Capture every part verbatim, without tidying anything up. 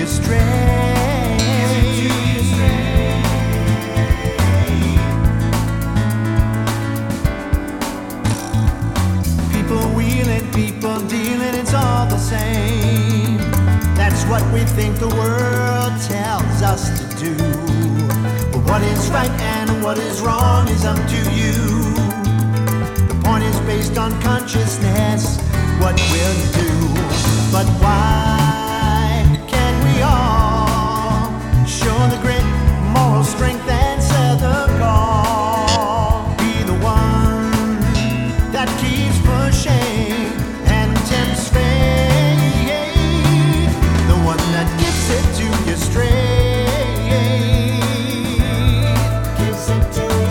strength. People wheeling, people dealing, it's all the same. That's what we think the world tells us to do. But what is right and what is wrong is up to you. The point is based on consciousness. What will you do? But why can't we all show the grit, moral strength, answer the call? Be the one that keeps pushing and tempts fate, the one that gives it to you straight, gives it to you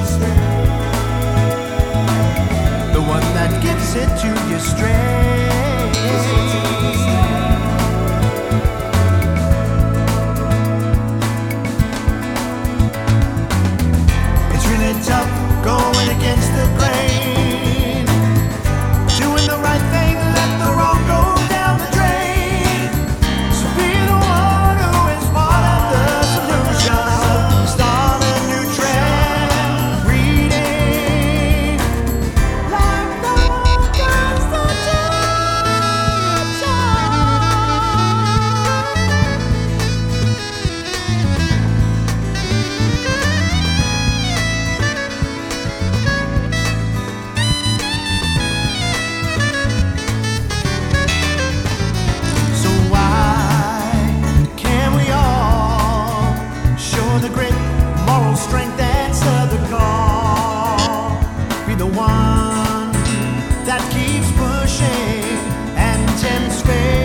straight, the one that gives it to you straight. It's really tough going against the grain, doing the right thing, let the wrong go down the drain. So be the one who is part of the solution. Start a new trend, reading like the Constitution. So why can't we all show the grit, moral strength, answer the call? Be the one that keeps pushing and tempts fate.